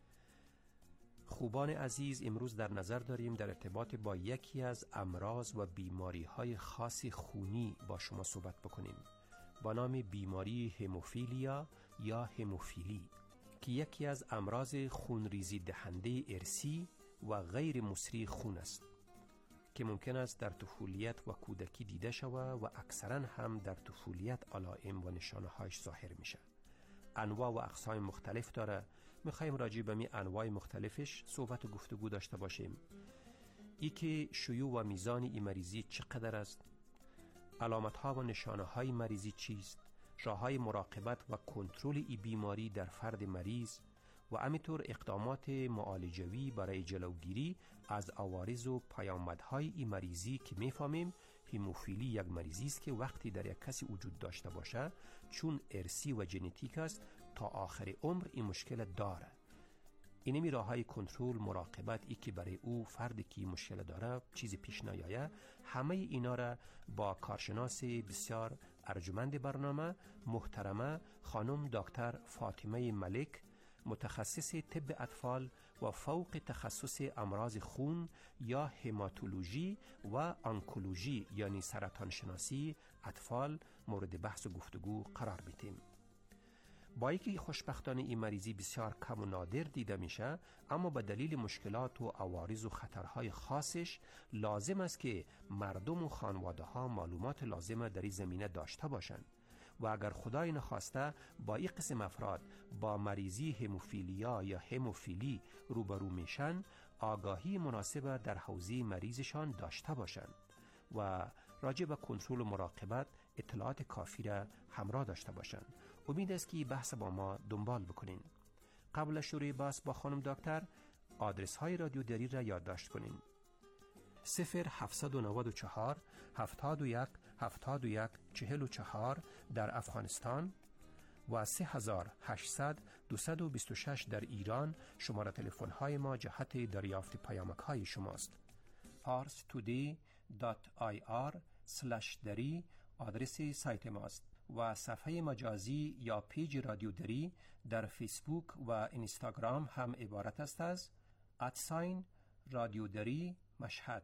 خوبان عزیز، امروز در نظر داریم در ارتباط با یکی از امراض و بیماری های خاص خونی با شما صحبت بکنیم با نام بیماری هموفیلیا یا هموفیلی که یکی از امراض خونریزی دهنده ارثی و غیر مسری خون است که ممکن است در طفولیت و کودکی دیده شود و اکثرا هم در طفولیت علائم و نشانه هایش ظاهر میشه. انواع و اقسام مختلف داره. میخوایم راجع به می انواع مختلفش صحبت و گفتگو داشته باشیم. ای که شیوع و میزان این مریضی چقدر است، علامت ها و نشانه های مریضی چیست، راه های مراقبت و کنترل این بیماری در فرد مریض و همینطور اقدامات معالجوی برای جلوگیری از عوارض و پیامدهای این مریضی که میفهمیم هموفیلی یک مریضی است که وقتی در یک کسی وجود داشته باشه چون ارثی و ژنتیک است تا آخر عمر این مشکل داره. اینمی راه های کنترل مراقبت ای که برای او فردی که مشکل داره چیزی پیش نیایه، همه اینا را با کارشناس بسیار ارجمند برنامه محترمه خانم دکتر فاطمه ملک، متخصص طب اطفال و فوق تخصص امراض خون یا هماتولوژی و آنکولوژی یعنی سرطان شناسی اطفال مورد بحث و گفتگو قرار میدیم. با اینکه خوشبختانه این مریضی بسیار کم و نادر دیده میشه، اما به دلیل مشکلات و عوارض و خطرهای خاصش لازم است که مردم و خانواده ها معلومات لازمه در این زمینه داشته باشند و اگر خدای نخواسته با این قسم افراد با مریضی هموفیلیا یا هموفیلی روبرو میشن، آگاهی مناسبه در حوزه مریضشان داشته باشند و راجع به کنترل و مراقبت اطلاعات کافی را همراه داشته باشند. امید است که بحث با ما دنبال بکنین. قبل از شروع بحث با خانم دکتر آدرس های رادیو دری را یادداشت کنین: صفر هفتصد و نود و چهار هفتاد و یک هفتاد و یک چهل و چهار در افغانستان و سه هزار و هشتصد دویست و بیست و شش در ایران. شماره تلفن های ما جهت دریافت پیامک های شماست. پارس تودی دات آی آر سلش دری آدرس سایت ماست و صفحه مجازی یا پیج رادیو دری در فیسبوک و اینستاگرام هم عبارت است از ادساین رادیو دری مشهد.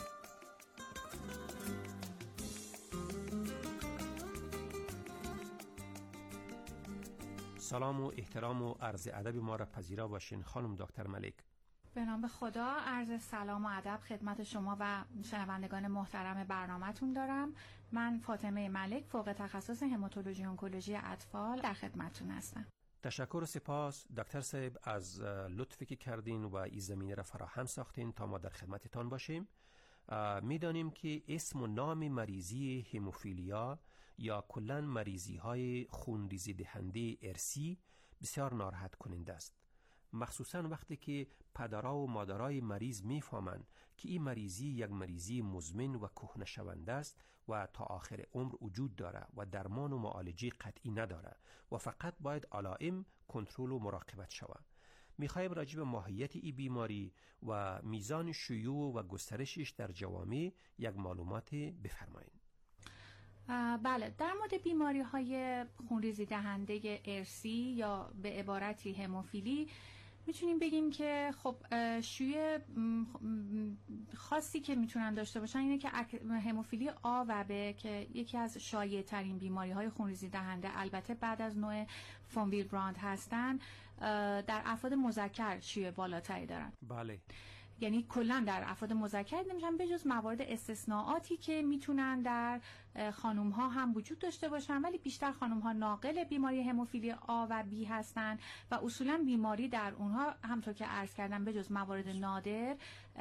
سلام و احترام و عرض ادب ما را پذیرا باشین خانم دکتر ملک. به نام خدا عرض سلام و ادب خدمت شما و شنوندگان محترم برنامه‌تون دارم. من فاطمه ملک، فوق تخصص هماتولوژی آنکولوژی اطفال در خدمتتون هستم. تشکر و سپاس دکتر صاحب از لطفی که کردین و این زمینه را فراهم ساختین تا ما در خدمتتان باشیم. میدانیم که اسم و نام مریضی هموفیلیا یا کلاً مریضی های خونریزی دهنده ارثی بسیار ناراحت کننده است. مخصوصا وقتی که پدرها و مادرای مریض میفهمند که این مریضی یک مریضی مزمن و کهنه شونده است و تا آخر عمر وجود داره و درمان و معالجه قطعی نداره و فقط باید علائم کنترل و مراقبت شود. میخوایم راجع به ماهیت این بیماری و میزان شیوع و گسترشش در جوامع یک معلومات بفرمایید. بله، در مورد بیماری های خونریزی دهنده ارثی یا به عبارتی هموفیلی میتونیم بگیم که خب شیوع خاصی که میتونن داشته باشن اینه که هموفیلی آ و ب که یکی از شایع ترین بیماری های خونریزی دهنده البته بعد از نوع فون ویلبراند هستن، در افراد مذکر شیوع بالاتری دارن. بله، یعنی کلا در افراد مذکر نمیشن به جز موارد استثناءاتی که میتونن در خانم ها هم وجود داشته باشن، ولی بیشتر خانم ها ناقل بیماری هموفیلی آ و بی هستن و اصولا بیماری در اونها همطور که عرض کردم به جز موارد نادر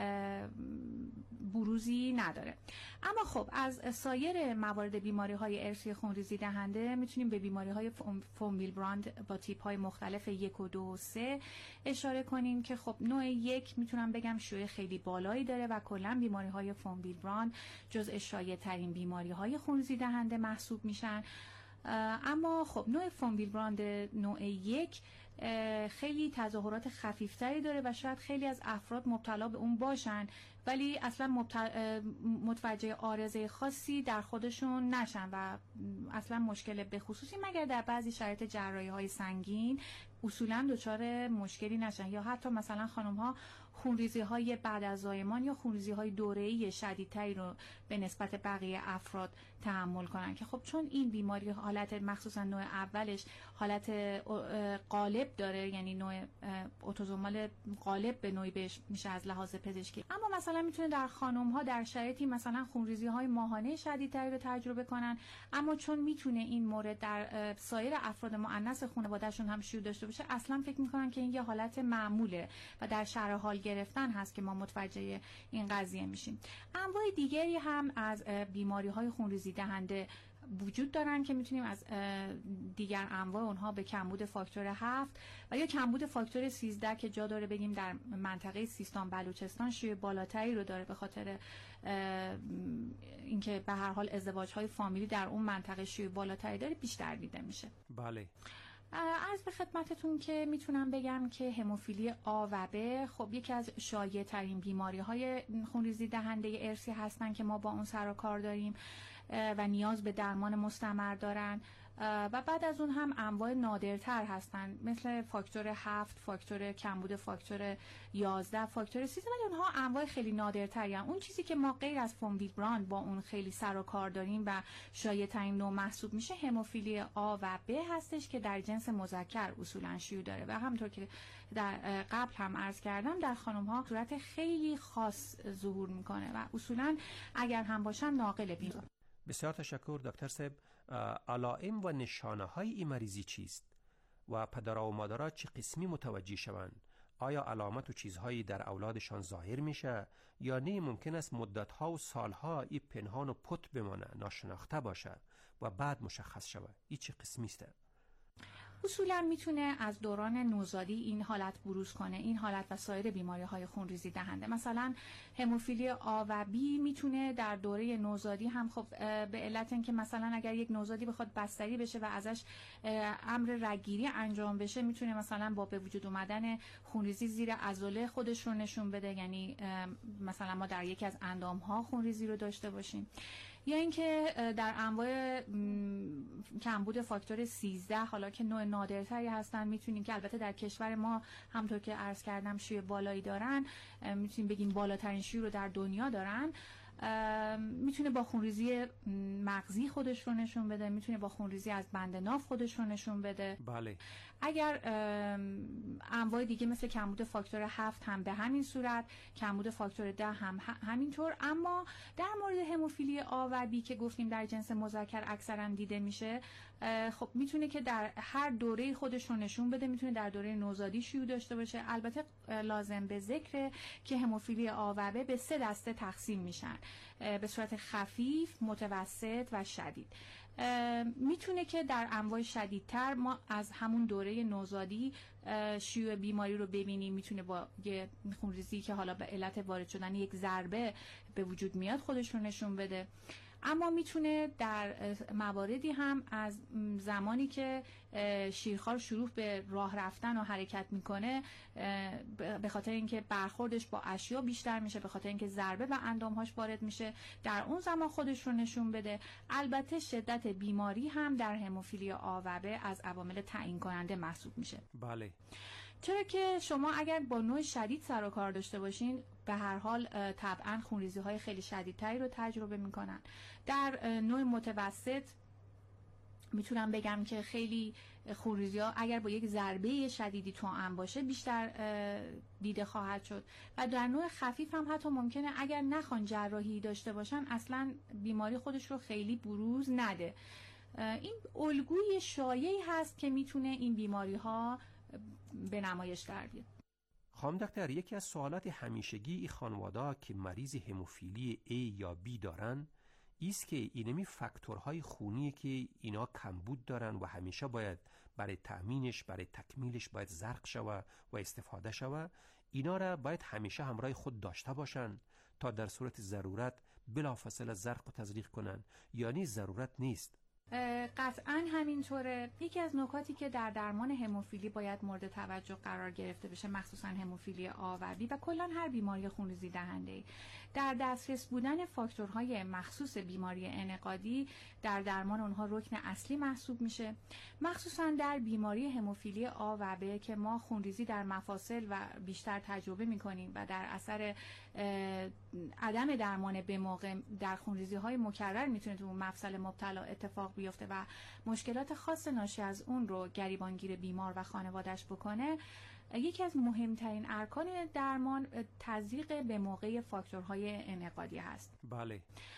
بروزی نداره. اما خب از سایر موارد بیماری های ارثی خونریزی دهنده میتونیم به بیماری های فون ویلبراند با تیپ های مختلف یک و دو و سه اشاره کنیم که خب نوع یک میتونم بگم شیوع خیلی بالایی داره و کلا بیماری های فون ویلبراند جزء شایع ترین بیماری های خونریزی دهنده محسوب میشن. اما خب نوع فون ویلبراند نوع یک خیلی تظاهرات خفیفتری داره و شاید خیلی از افراد مبتلا به اون باشن ولی اصلا متوجه عارضه خاصی در خودشون نشن و اصلا مشکل به خصوصی مگر در بعضی شرایط جراحی های سنگین اصولا دچار مشکلی نشن، یا حتی مثلا خانم ها خونریزی های بعد از زایمان یا خونریزی های دوره‌ای شدیدتری رو به نسبت بقیه افراد تحمل کنن که خب چون این بیماری حالت مخصوصا نوع اولش حالت غالب داره، یعنی نوع اتوزومال غالب به نوعی بهش میشه از لحاظ پزشکی. اما مثلا میتونه در خانم ها در شرایطی مثلا خونریزی های ماهانه شدیدتری رو تجربه کنن، اما چون میتونه این مورد در سایر افراد مؤنث خانواده‌شون هم شیوع داشته باشه اصلا فکر میکنن که این یه حالت معموله و در شرح حال گرفتن هست که ما متوجه این قضیه میشیم. انواع دیگری هم از بیماری های خونریزی دهنده وجود دارن که میتونیم از دیگر انواع اونها به کمبود فاکتور هفت و یا کمبود فاکتور سیزده که جا داره بگیم در منطقه سیستان بلوچستان شیوع بالاتری رو داره به خاطر اینکه به هر حال ازدواج های فامیلی در اون منطقه شیوع بالاتری داره بیشتر دیده میشه. بله. عرض به خدمتتون که میتونم بگم که هموفیلی آ و ب خب یکی از شایع ترین بیماری های خونریزی دهنده ارثی هستن که ما با اون سر و کار داریم و نیاز به درمان مستمر دارن و بعد از اون هم انواع نادرتر هستن مثل فاکتور هفت، فاکتور کمبود فاکتور یازده، فاکتور سیزده، ولی اونها انواع خیلی نادرتری هم. اون چیزی که ما غیر از فون ویلبراند با اون خیلی سر و کار داریم و شایع ترین نوع محسوب میشه هموفیلی آ و ب هستش که در جنس مذکر اصولا شیوع داره و همونطور که در قبل هم عرض کردم در خانم ها صورت خیلی خاص ظهور میکنه و اصولا اگر هم باشن ناقل بیماری. بسیار تشکر دکتر صاحب. علائم و نشانه های این مریضی چیست و پدرها و مادرها چه قسمی متوجه شوند؟ آیا علامت و چیزهایی در اولادشان ظاهر میشه یا نه ممکن است مدتها و سالها این پنهان و پت بمانه، ناشناخته باشه و بعد مشخص شود؟ این چه قسمی است؟ اصولا میتونه از دوران نوزادی این حالت بروز کنه، این حالت و سایر بیماری های خونریزی دهنده. مثلا هموفیلی آ و بی میتونه در دوره نوزادی هم خب به علت اینکه مثلا اگر یک نوزادی بخواد بستری بشه و ازش امر رگگیری انجام بشه میتونه مثلا با به وجود اومدن خونریزی زیر عضله خودش رو نشون بده، یعنی مثلا ما در یکی از اندام ها خونریزی رو داشته باشیم، یا اینکه در انواع کمبود فاکتور سیزده حالا که نوع نادرتری هستن میتونیم که البته در کشور ما همطور که عرض کردم شیوع بالایی دارن، میتونیم بگیم بالاترین شیوع رو در دنیا دارن، میتونه با خونریزی مغزی خودش رو نشون بده، میتونه با خونریزی از بند ناف خودش رو نشون بده. بله. اگر انواع دیگه مثل کمبود فاکتور هفت هم به همین صورت، کمبود فاکتور ده هم همینطور. اما در مورد هموفیلی آ و بی که گفتیم در جنس مذکر اکثرا دیده میشه، خب میتونه که در هر دوره خودش رو نشون بده، میتونه در دوره نوزادی شیوع داشته باشه. البته لازم به ذکره که هموفیلی آ و ب به سه دسته تقسیم میشن، به صورت خفیف، متوسط و شدید. میتونه که در انواع شدیدتر ما از همون دوره نوزادی شیوع بیماری رو ببینیم. میتونه با یه خونریزی که حالا به علت وارد شدن یک ضربه به وجود میاد خودش رو نشون بده، اما میتونه در مواردی هم از زمانی که شیرخوار شروع به راه رفتن و حرکت میکنه به خاطر اینکه برخوردش با اشیا بیشتر میشه، به خاطر اینکه ضربه و اندامهاش وارد میشه، در اون زمان خودش رو نشون بده. البته شدت بیماری هم در هموفیلی آ و ب از عوامل تعیین کننده محسوب میشه. بله. چرا که شما اگر با نوع شدید سر و کار داشته باشین به هر حال طبعا خونریزی های خیلی شدیدتری رو تجربه میکنن. در نوع متوسط میتونم بگم که خیلی خونریزی ها اگر با یک ضربه شدیدی توأم باشه بیشتر دیده خواهد شد و در نوع خفیف هم حتی ممکنه اگر نخوان جراحی داشته باشن اصلا بیماری خودش رو خیلی بروز نده. این الگوی شایعی هست که میتونه این بیماری ها به نمایش در بیاد. خانم دکتر، یکی از سوالات همیشگی ای خانواده که مریض هموفیلی A یا B دارن ایست که اینمی فاکتورهای خونی که اینا کمبود دارن و همیشه باید برای تأمینش برای تکمیلش باید زرق شوه و استفاده شوه، اینا را باید همیشه همراه خود داشته باشن تا در صورت ضرورت بلافاصله زرق و تزریق کنن، یعنی ضرورت نیست. قطعا همینطوره. یکی از نکاتی که در درمان هموفیلی باید مورد توجه قرار گرفته بشه، مخصوصا هموفیلی آ و بی و کلا هر بیماری خونریزی دهنده، در دسترس بودن فاکتورهای مخصوص بیماری انعقادی در درمان اونها رکن اصلی محسوب میشه، مخصوصا در بیماری هموفیلی آ و ب که ما خونریزی در مفاصل و بیشتر تجربه میکنیم و در اثر عدم درمان به موقع در خونریزی های مکرر میتونه تو مفصل مبتلا اتفاق بیفته و مشکلات خاص ناشی از اون رو گریبانگیر بیمار و خانواده‌اش بکنه. یکی از مهمترین ارکان درمان تزریق به موقع فاکتورهای انعقادی هست. بله.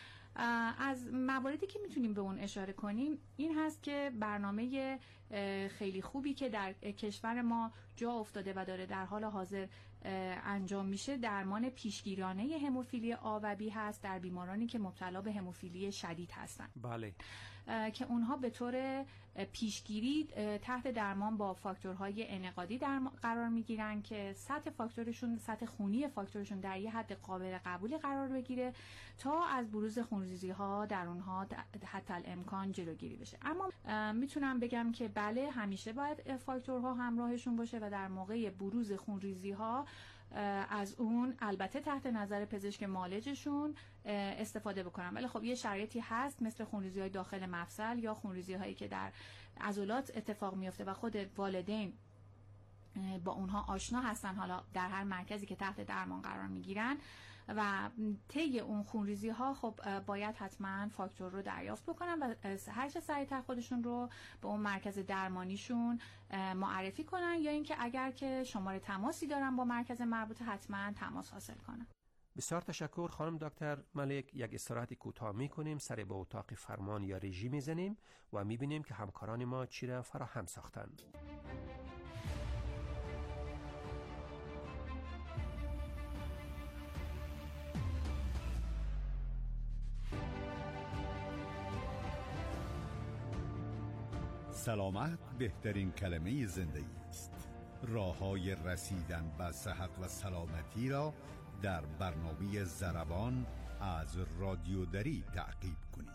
از مواردی که میتونیم به اون اشاره کنیم این هست که برنامه خیلی خوبی که در کشور ما جا افتاده و داره در حال حاضر انجام میشه درمان پیشگیرانه هموفیلی آ و بی هست در بیمارانی که مبتلا به هموفیلی شدید هستن. بله. که اونها به طور پیشگیری تحت درمان با فاکتورهای انعقادی در قرار میگیرن که سطح فاکتورشون سطح خونی فاکتورشون در یه حد قابل قبولی قرار بگیره تا از بروز خونریزی ها در اونها حتی الامکان جلوگیری بشه. اما میتونم بگم که بله همیشه باید فاکتورها همراهشون باشه و در موقع بروز خونریزی ها از اون البته تحت نظر پزشک معالجشون استفاده بکنم. ولی خب یه شرایطی هست مثل خونریزی های داخل مفصل یا خونریزی هایی که در عضلات اتفاق میفته و خود والدین با اونها آشنا هستن، حالا در هر مرکزی که تحت درمان قرار میگیرن و طی اون خونریزی ها خب باید حتما فاکتور رو دریافت بکنن و هر چه سریعتر خودشون رو به اون مرکز درمانیشون معرفی کنن یا اینکه اگر که شماره تماسی دارن با مرکز مربوطه حتما تماس حاصل کنن. بسیار تشکر خانم دکتر ملک. یک استراحت کوتاه میکنیم، سر به اتاق فرمان یا رژیم میزنیم و میبینیم که همکاران ما چی را فراهم ساختن. سلامت بهترین کلمه زندگی است. راه‌های رسیدن به صحت و سلامتی را در برنامه ضربان از رادیو دری تعقیب کنید.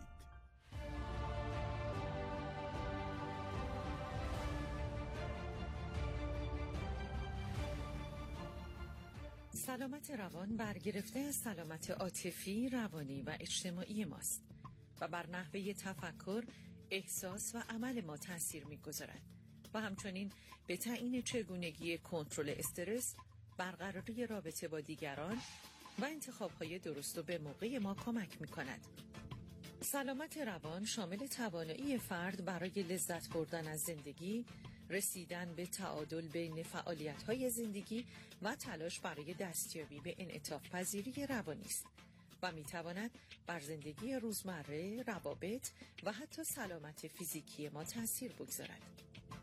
سلامت روان برگرفته از سلامت عاطفی، روانی و اجتماعی ماست و بر نحوه تفکر، احساس و عمل ما تأثیر می‌گذارد و همچنین به تعیین چگونگی کنترل استرس، برقراری رابطه با دیگران و انتخاب‌های درست و به موقع ما کمک می‌کند. سلامت روان شامل توانایی فرد برای لذت بردن از زندگی، رسیدن به تعادل بین فعالیت‌های زندگی و تلاش برای دستیابی به انعطاف پذیری روانی است و می‌تواند بر زندگی روزمره، روابط و حتی سلامت فیزیکی ما تأثیر بگذارد.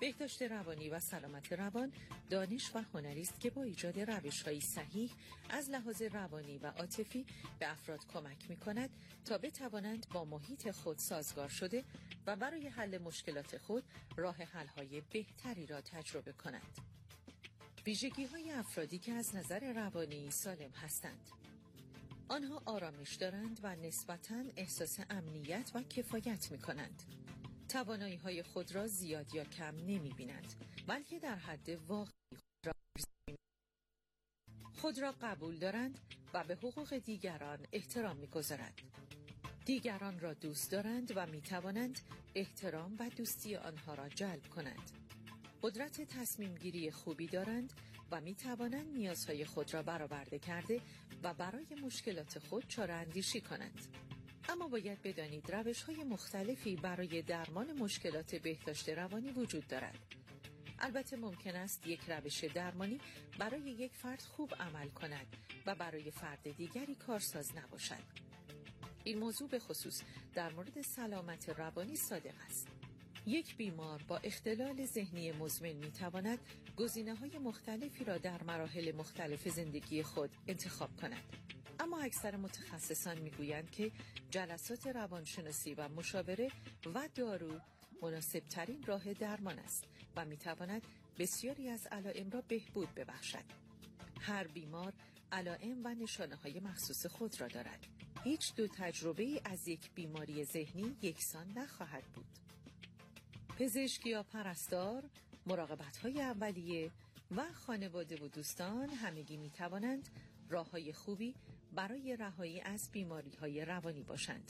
بهداشت روانی و سلامت روان دانش و هنری است که با ایجاد روش‌های صحیح از لحاظ روانی و عاطفی به افراد کمک می‌کند تا بتوانند با محیط خود سازگار شده و برای حل مشکلات خود راه حل‌های بهتری را تجربه کنند. ویژگی‌های افرادی که از نظر روانی سالم هستند: آنها آرامش دارند و نسبتاً احساس امنیت و کفایت می‌کنند. توانایی‌های خود را زیاد یا کم نمی‌بینند، بلکه در حد واقعی خود را خود را قبول دارند و به حقوق دیگران احترام می‌گذارند. دیگران را دوست دارند و می‌توانند احترام و دوستی آنها را جلب کنند. قدرت تصمیم گیری خوبی دارند و می‌توانند نیازهای خود را برآورده کرده و برای مشکلات خود چاره‌اندیشی کنند. اما باید بدانید روش‌های مختلفی برای درمان مشکلات بهداشت روانی وجود دارد. البته ممکن است یک روش درمانی برای یک فرد خوب عمل کند و برای فرد دیگری کارساز نباشد. این موضوع به خصوص در مورد سلامت روانی صادق است. یک بیمار با اختلال ذهنی مزمن می‌تواند گزینه‌های مختلفی را در مراحل مختلف زندگی خود انتخاب کند. اما اکثر متخصصان میگویند که جلسات روانشناسی و مشاوره و دارو مناسبترین راه درمان است و میتواند بسیاری از علائم را بهبود ببخشد. هر بیمار علائم و نشانه‌های مخصوص خود را دارد. هیچ دو تجربه از یک بیماری ذهنی یکسان نخواهد بود. پزشک یا پرستار، مراقبت‌های اولیه و خانواده و دوستان همگی میتوانند راه‌های خوبی برای رهایی از بیماری‌های روانی باشند.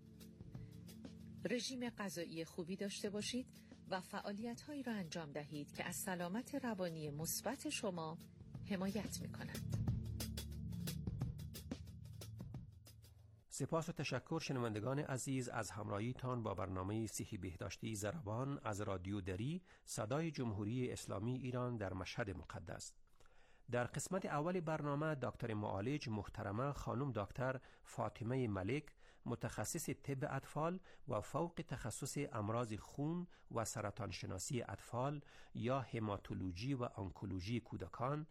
رژیم غذایی خوبی داشته باشید و فعالیت‌هایی را انجام دهید که از سلامت روانی مثبت شما حمایت می‌کنند. سپاس و تشکر شنوندگان عزیز از همراهیتان با برنامه صحی بهداشتی زربان از رادیو دری صدای جمهوری اسلامی ایران در مشهد مقدس. در قسمت اول برنامه دکتر معالج محترمه خانم دکتر فاطمه ملک، متخصص طب اطفال و فوق تخصص امراض خون و سرطان شناسی اطفال یا هماتولوژی و آنکولوژی کودکان،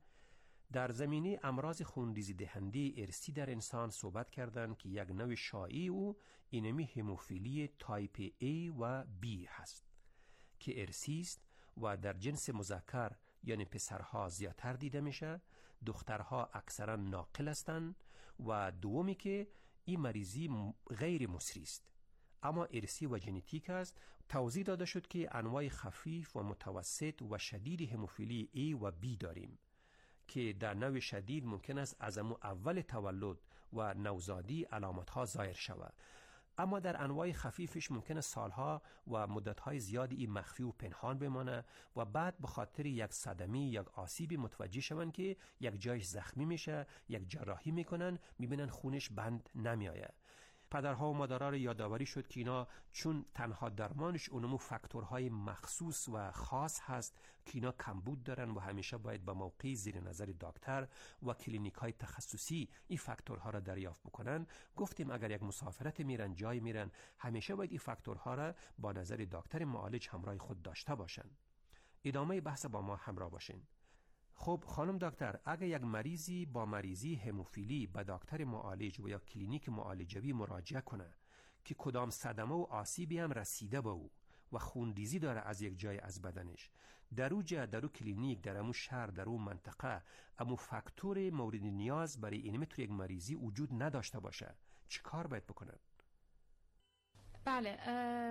در زمینه امراض خونریزی دهنده ارثی در انسان صحبت کردند که یک نوع شایع او اینمی هموفیلی تایپ A و B هست که ارثی است و در جنس مذکر یعنی پسرها زیادتر دیده میشه، دخترها اکثرا ناقل هستند و دومی که این مریضی غیر مصری است اما ارثی و ژنتیک است. توضیح داده شد که انواع خفیف و متوسط و شدید هموفیلی A و B داریم که در نوع شدید ممکن است از اول تولد و نوزادی علامتها ظاهر شود، اما در انواع خفیفش ممکنه سالها و مدتهای زیادی این مخفی و پنهان بمانه و بعد به خاطر یک صدمه یک آسیبی متوجه شون که یک جایش زخمی میشه، یک جراحی میکنن، میبینن خونش بند نمیآید. پدرها و مادرها رو یادآوری شد که اینا چون تنها درمانش اونمو فاکتورهای مخصوص و خاص هست که اینا کمبود دارن و همیشه باید با موقع زیر نظر دکتر و کلینیک های تخصصی این فاکتورها را دریافت بکنن. گفتیم اگر یک مسافرت میرن، جای میرن، همیشه باید این فاکتورها را با نظر دکتر معالج همراه خود داشته باشن. ادامه بحث با ما همراه باشین. خب خانم دکتر، اگر یک مریضی با مریضی هموفیلی به دکتر معالج و یا کلینیک معالجوی مراجعه کنه که کدام صدمه و آسیبی هم رسیده به او و خونریزی داره از یک جای از بدنش، در او جا در او کلینیک، در امو شهر، در او منطقه امو فاکتور مورد نیاز برای این متر یک مریضی وجود نداشته باشه، چی کار باید بکنن؟ بله،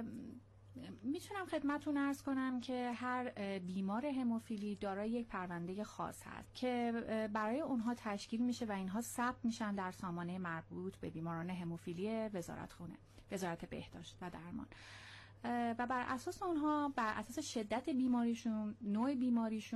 میتونم خدمتتون عرض کنم که هر بیمار هموفیلی دارای یک پرونده خاص هست که برای اونها تشکیل میشه و اینها ثبت میشن در سامانه مربوط به بیماران هموفیلی وزارت خونه، وزارت بهداشت و درمان، و بر اساس اونها، بر اساس شدت بیماریشون، نوع بیماریشون